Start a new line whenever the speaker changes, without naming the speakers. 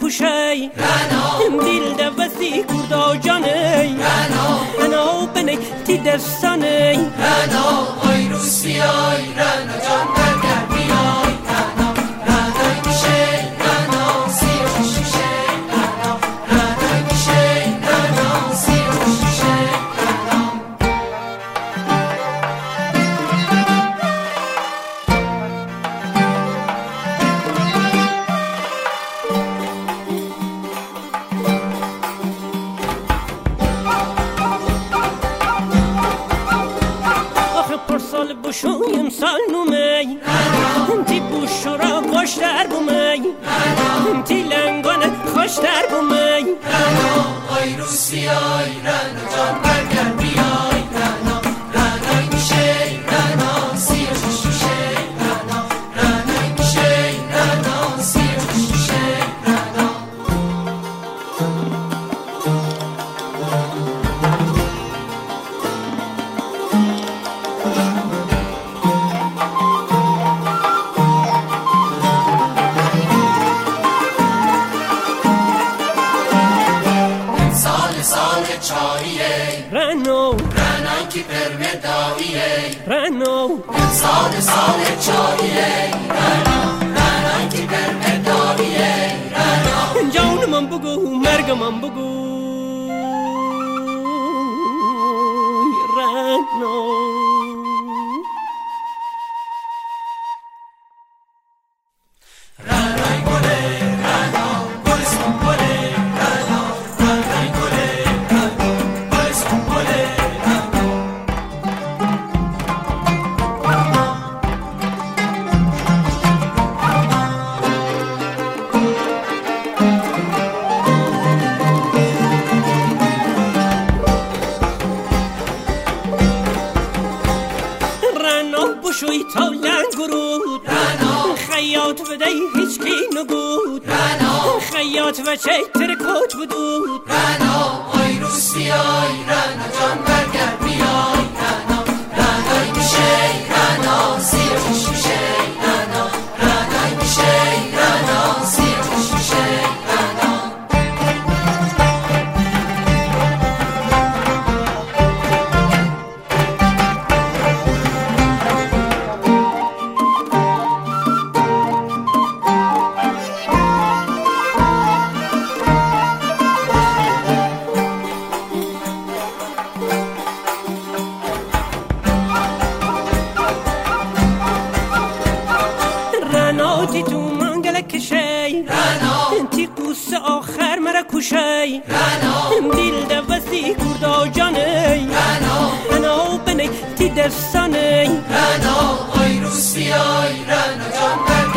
کشی دل دوستی کردا جانی انا بنی تی دستانی
رنا آی روسیای رنا جان برگر بیای رنا رنای میشه رنا سیر شیشه رنا رنای میشه رنا سیر شیشه رنا
سال بشویم سال نومی تی بوشورا خوشتر بومی تی لنگانه خوشتر بومی
رنا آی روسیای رنا جان برگر بیای رنا رنای میشه رنا سیر شیشه رنا رنای میشه رنا سیر شیشه رنا چاییه
رنو
رنای کی پرمداییه
رنو
سال چاییه رنای کی پرمداییه رنا
جان من بگو مرگ من بگو رنو
رنای گله رنا گلستون گله رنا رنای گله رنا گلستون گله رنا
بشوی تا لنگرود خیاط بده هیچ کی نگود خیاط و چه ترکوت بدود
رنا آی روسیای رنا جان برگر بیای رنا رنای میشه رنا سیر شیشه رنا رنای میشه رنا سیر شیشه رنا
تی تو منگل کشی تی قوس آخر مرا کشی دل دوستی کردا جانی انا بنی تی دستانی
رنا آی روسیای رنا جان